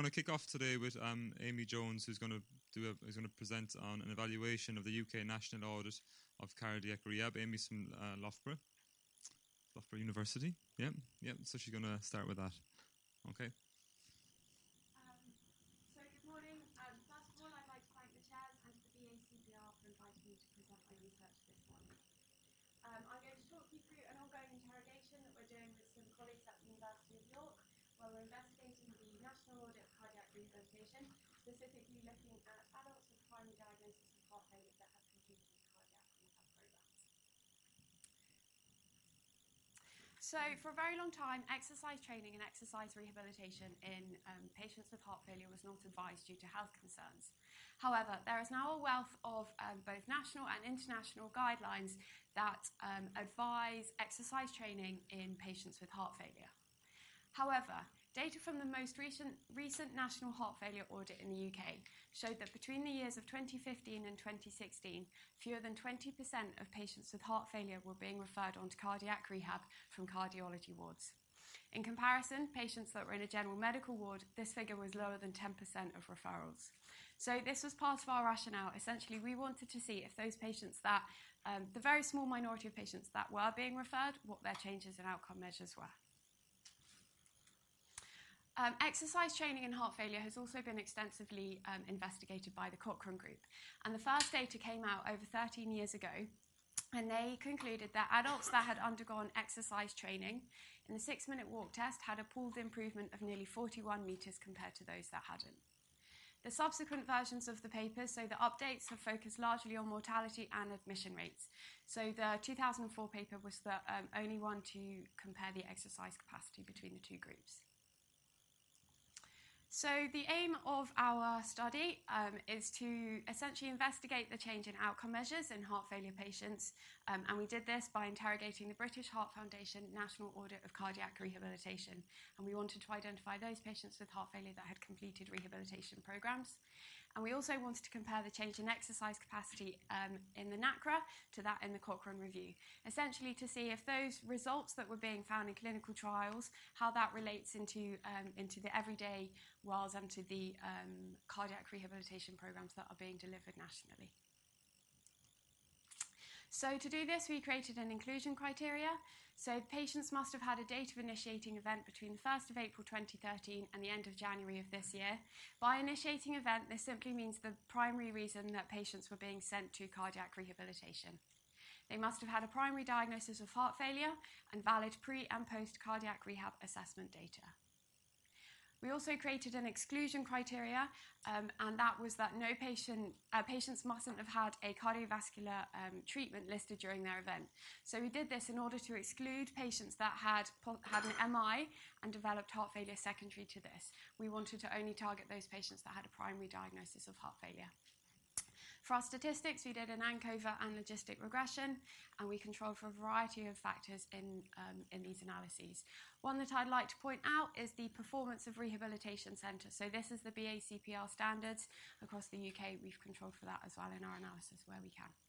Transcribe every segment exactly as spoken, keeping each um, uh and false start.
to kick off today with um, Amy Jones, who's going to do a, is going to present on an evaluation of the U K National Audit of Cardiac Rehab. Amy's from uh, Loughborough, Loughborough University. Yeah, yeah. So she's going to start with that. Okay. Um, so good morning. Um, first of all, I'd like to thank the chairs and the B A C P R for inviting me to present my research this morning. Um, I'm going to talk you through an ongoing interrogation that we're doing with some colleagues at the University of York, where we're investigating the National Audit of Cardiac Rehabilitation, specifically looking at adults with primary diagnosis of heart failure that have completed cardiac rehab programs. So for a very long time, exercise training and exercise rehabilitation in um, patients with heart failure was not advised due to health concerns. However, there is now a wealth of um, both national and international guidelines that um, advise exercise training in patients with heart failure. However, data from the most recent, recent National Heart Failure Audit in the U K showed that between the years of twenty fifteen and twenty sixteen, fewer than twenty percent of patients with heart failure were being referred on to cardiac rehab from cardiology wards. In comparison, patients that were in a general medical ward, this figure was lower than ten percent of referrals. So this was part of our rationale. Essentially, we wanted to see if those patients that, um, the very small minority of patients that were being referred, what their changes in outcome measures were. Um, exercise training in heart failure has also been extensively um, investigated by the Cochrane Group. And the first data came out over thirteen years ago, and they concluded that adults that had undergone exercise training in the six-minute walk test had a pooled improvement of nearly forty-one metres compared to those that hadn't. The subsequent versions of the papers, so the updates, have focused largely on mortality and admission rates. So the two thousand four paper was the um, only one to compare the exercise capacity between the two groups. So the aim of our study um, is to essentially investigate the change in outcome measures in heart failure patients, um, and we did this by interrogating the British Heart Foundation National Audit of Cardiac Rehabilitation, and we wanted to identify those patients with heart failure that had completed rehabilitation programs. And we also wanted to compare the change in exercise capacity um, in the NACRA to that in the Cochrane Review, essentially to see if those results that were being found in clinical trials, how that relates into, um, into the everyday world and to the um, cardiac rehabilitation programs that are being delivered nationally. So to do this, we created an inclusion criteria. So patients must have had a date of initiating event between the first of April twenty thirteen and the end of January of this year. By initiating event, this simply means the primary reason that patients were being sent to cardiac rehabilitation. They must have had a primary diagnosis of heart failure and valid pre- and post-cardiac rehab assessment data. We also created an exclusion criteria, um, and that was that no patient, uh, patients mustn't have had a cardiovascular um, treatment listed during their event. So we did this in order to exclude patients that had, had an M I and developed heart failure secondary to this. We wanted to only target those patients that had a primary diagnosis of heart failure. For our statistics, we did an ANCOVA and logistic regression, and we controlled for a variety of factors in, um, in these analyses. One that I'd like to point out is the performance of rehabilitation centres. So this is the B A C P R standards across the U K. We've controlled for that as well in our analysis where we can.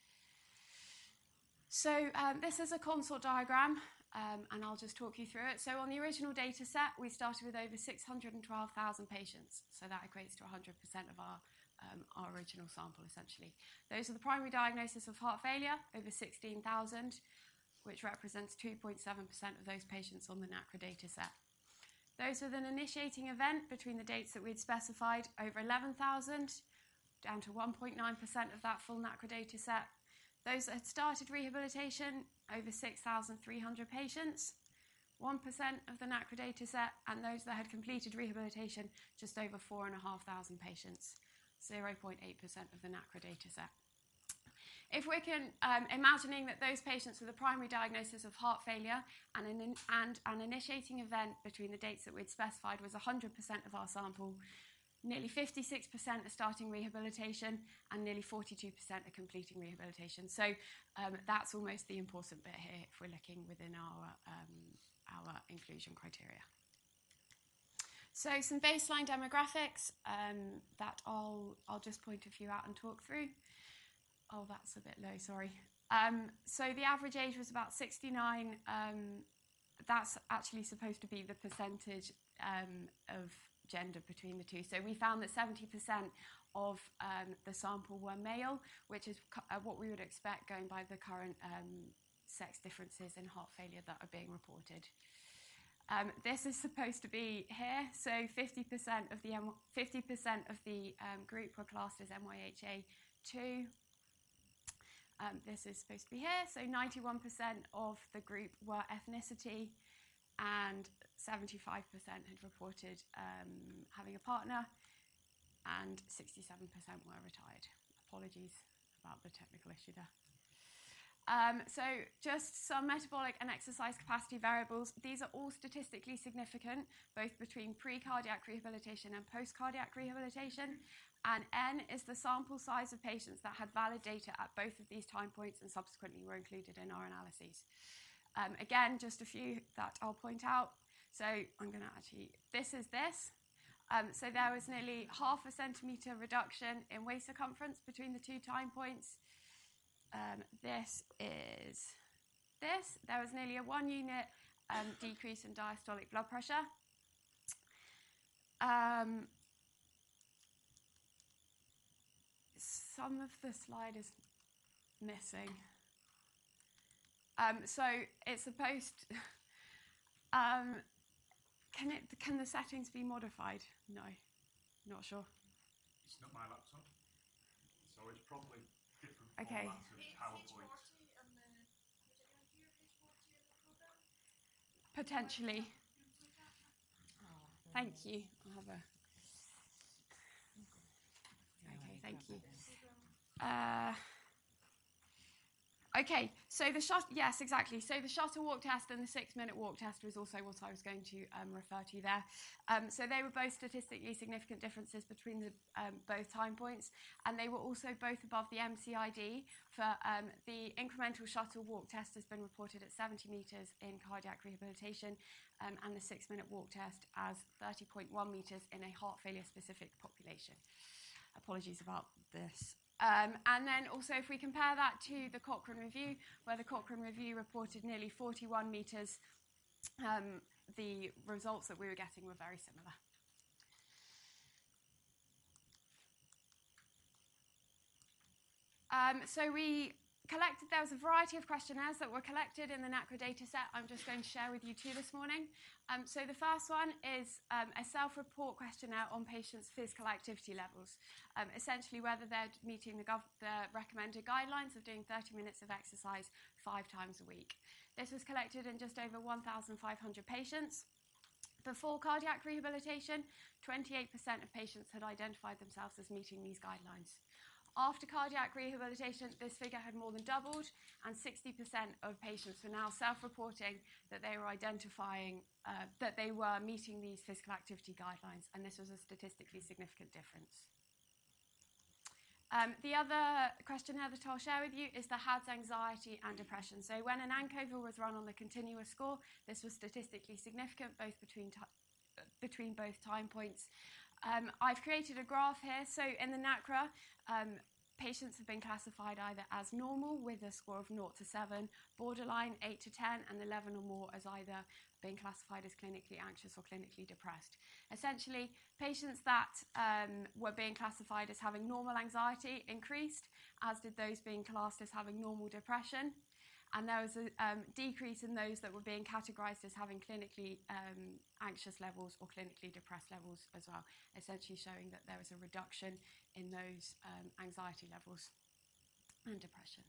So um, this is a consort diagram, um, and I'll just talk you through it. So on the original data set, we started with over six hundred twelve thousand patients. So that equates to one hundred percent of our Um, our original sample, essentially. Those are the primary diagnosis of heart failure, over sixteen thousand, which represents two point seven percent of those patients on the NACRA data set. Those with an initiating event between the dates that we'd specified, over eleven thousand, down to one point nine percent of that full NACRA data set. Those that had started rehabilitation, over six thousand three hundred patients, one percent of the NACRA data set, and those that had completed rehabilitation, just over four thousand five hundred patients. zero point eight percent of the NACRA data set. If we're can, um, imagining that those patients with a primary diagnosis of heart failure and an, in, and an initiating event between the dates that we'd specified was one hundred percent of our sample, nearly fifty-six percent are starting rehabilitation and nearly forty-two percent are completing rehabilitation. So um, that's almost the important bit here if we're looking within our, um, our inclusion criteria. So some baseline demographics um, that I'll, I'll just point a few out and talk through. Oh, that's a bit low, sorry. Um, so the average age was about sixty-nine. Um, that's actually supposed to be the percentage um, of gender between the two. So we found that seventy percent of um, the sample were male, which is uh, what we would expect going by the current um, sex differences in heart failure that are being reported. Um, this is supposed to be here, so fifty percent of the fifty percent of the um, group were classed as M Y H A two. Um, this is supposed to be here, so ninety-one percent of the group were ethnicity, and seventy-five percent had reported um, having a partner, and sixty-seven percent were retired. Apologies about the technical issue there. Um, so just some metabolic and exercise capacity variables. These are all statistically significant, both between pre-cardiac rehabilitation and post-cardiac rehabilitation. And N is the sample size of patients that had valid data at both of these time points and subsequently were included in our analyses. Um, again, just a few that I'll point out. So I'm going to actually, this is this. Um, so there was nearly half a centimetre reduction in waist circumference between the two time points. Um, this is this. There was nearly a one unit um, decrease in diastolic blood pressure. Um, some of the slide is missing. Um, so it's supposed to, um, can it, can the settings be modified? No, not sure. It's not my laptop, so it's probably different Okay. formats of PowerPoint. Potentially. Thank you. I'll have a. Okay, thank you. Uh, okay, so the shot. Yes, exactly. So the shuttle walk test and the six-minute walk test was also what I was going to um, refer to there. Um, so they were both statistically significant differences between the, um, both time points, and they were also both above the M C I D. For um, the incremental shuttle walk test has been reported at seventy metres in cardiac rehabilitation, um, and the six-minute walk test as thirty point one metres in a heart failure-specific population. Apologies about this. Um, and then also if we compare that to the Cochrane review, where the Cochrane review reported nearly forty-one metres, um, the results that we were getting were very similar. Um, so we collected, there was a variety of questionnaires that were collected in the NACRA data set. I'm just going to share with you two this morning. Um, so the first one is um, a self-report questionnaire on patients' physical activity levels, um, essentially whether they're meeting the, gov- the recommended guidelines of doing thirty minutes of exercise five times a week. This was collected in just over one thousand five hundred patients. Before cardiac rehabilitation, twenty-eight percent of patients had identified themselves as meeting these guidelines. After cardiac rehabilitation, this figure had more than doubled, and sixty percent of patients were now self-reporting that they were identifying uh, that they were meeting these physical activity guidelines, and this was a statistically significant difference. Um, the other questionnaire that I'll share with you is the H A D S anxiety and depression. So when an ANCOVA was run on the continuous score, this was statistically significant both between, between both time points. Um, I've created a graph here. So in the NACRA, um, patients have been classified either as normal with a score of zero to seven, borderline eight to ten, and eleven or more as either being classified as clinically anxious or clinically depressed. Essentially, patients that um, were being classified as having normal anxiety increased, as did those being classed as having normal depression. And there was a um, decrease in those that were being categorised as having clinically um, anxious levels or clinically depressed levels as well, essentially showing that there was a reduction in those um, anxiety levels and depression.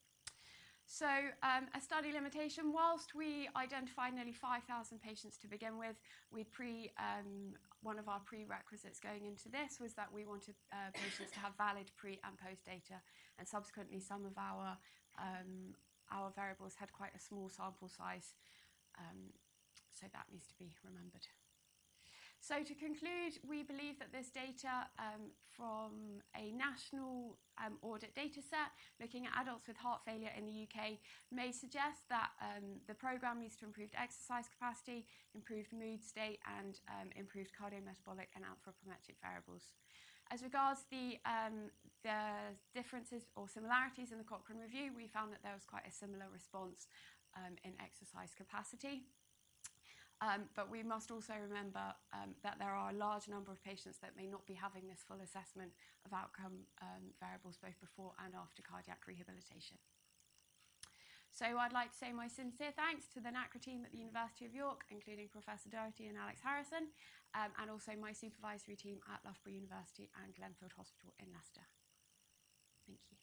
So um, a study limitation, whilst we identified nearly five thousand patients to begin with, we pre, um, one of our prerequisites going into this was that we wanted uh, patients to have valid pre and post data, and subsequently some of our um, Our variables had quite a small sample size, um, so that needs to be remembered. So to conclude, we believe that this data um, from a national um, audit data set looking at adults with heart failure in the U K may suggest that um, the programme leads to improved exercise capacity, improved mood state, and um, improved cardiometabolic and anthropometric variables. As regards the, um, the differences or similarities in the Cochrane review, we found that there was quite a similar response um, in exercise capacity. Um, but we must also remember um, that there are a large number of patients that may not be having this full assessment of outcome um, variables both before and after cardiac rehabilitation. So I'd like to say my sincere thanks to the NACRA team at the University of York, including Professor Doherty and Alex Harrison, um, and also my supervisory team at Loughborough University and Glenfield Hospital in Leicester. Thank you.